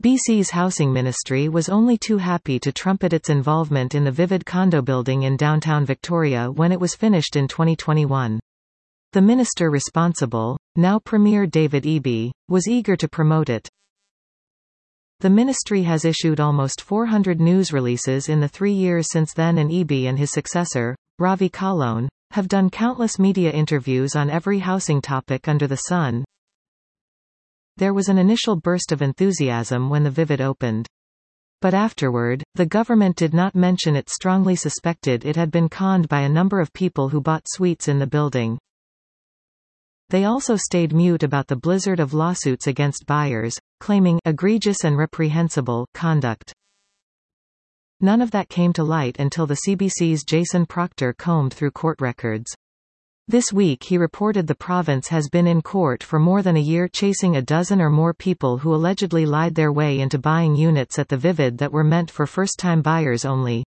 BC's housing ministry was only too happy to trumpet its involvement in the Vivid condo building in downtown Victoria when it was finished in 2021. The minister responsible, now Premier David Eby, was eager to promote it. The ministry has issued almost 400 news releases in the 3 years since then, and Eby and his successor, Ravi Kahlon, have done countless media interviews on every housing topic under the sun. There was an initial burst of enthusiasm when the Vivid opened. But afterward, the government did not mention it strongly suspected it had been conned by a number of people who bought suites in the building. They also stayed mute about the blizzard of lawsuits against buyers, claiming egregious and reprehensible conduct. None of that came to light until the CBC's Jason Proctor combed through court records. This week he reported the province has been in court for more than a year chasing a dozen or more people who allegedly lied their way into buying units at the Vivid that were meant for first-time buyers only.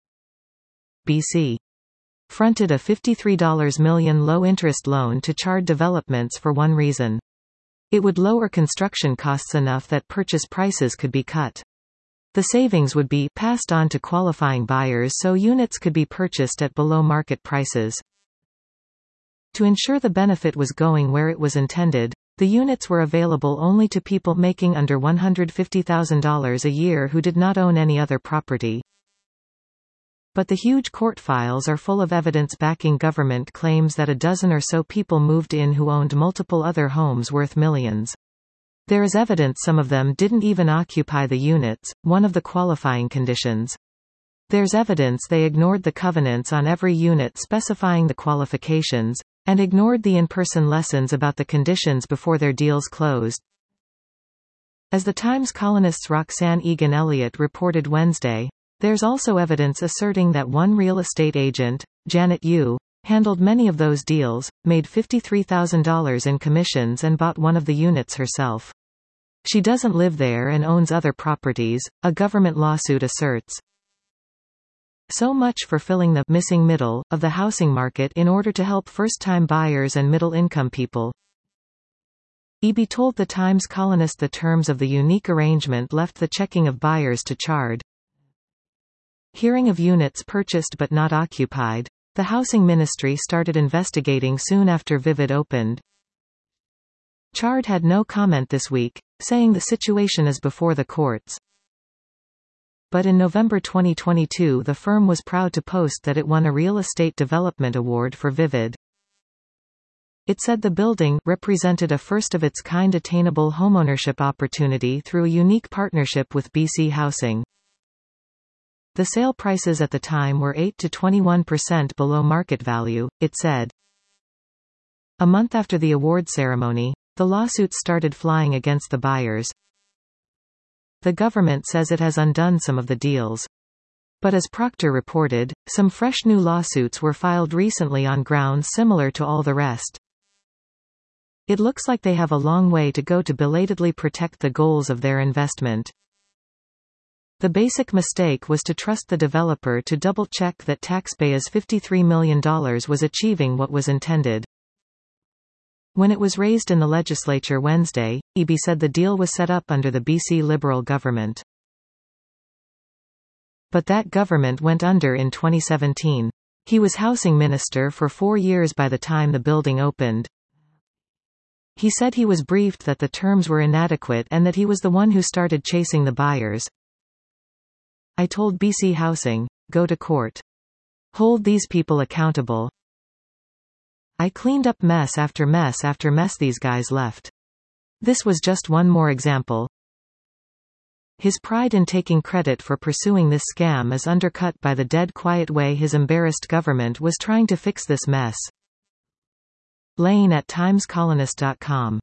BC fronted a $53 million low-interest loan to Chard Developments for one reason. It would lower construction costs enough that purchase prices could be cut. The savings would be passed on to qualifying buyers so units could be purchased at below-market prices. To ensure the benefit was going where it was intended, the units were available only to people making under $150,000 a year who did not own any other property. But the huge court files are full of evidence backing government claims that a dozen or so people moved in who owned multiple other homes worth millions. There is evidence some of them didn't even occupy the units, one of the qualifying conditions. There's evidence they ignored the covenants on every unit specifying the qualifications, and ignored the in-person lessons about the conditions before their deals closed. As the Times columnist Roxanne Egan Elliott reported Wednesday, there's also evidence asserting that one real estate agent, Janet Yu, handled many of those deals, made $53,000 in commissions and bought one of the units herself. She doesn't live there and owns other properties, a government lawsuit asserts. So much for filling the missing middle of the housing market in order to help first-time buyers and middle-income people. Eby told the Times columnist the terms of the unique arrangement left the checking of buyers to Chard. Hearing of units purchased but not occupied, the housing ministry started investigating soon after Vivid opened. Chard had no comment this week, saying the situation is before the courts. But in November 2022 the firm was proud to post that it won a Real Estate Development Award for Vivid. It said the building represented a first-of-its-kind attainable homeownership opportunity through a unique partnership with BC Housing. The sale prices at the time were 8 to 21% below market value, it said. A month after the award ceremony, the lawsuits started flying against the buyers. The government says it has undone some of the deals. But as Proctor reported, some fresh new lawsuits were filed recently on grounds similar to all the rest. It looks like they have a long way to go to belatedly protect the goals of their investment. The basic mistake was to trust the developer to double-check that taxpayers' $53 million was achieving what was intended. When it was raised in the legislature Wednesday, Eby said the deal was set up under the BC Liberal government. But that government went under in 2017. He was housing minister for 4 years by the time the building opened. He said he was briefed that the terms were inadequate and that he was the one who started chasing the buyers. I told BC Housing, go to court. Hold these people accountable. I cleaned up mess after mess after mess these guys left. This was just one more example. His pride in taking credit for pursuing this scam is undercut by the dead quiet way his embarrassed government was trying to fix this mess. Lane at timescolumnist.com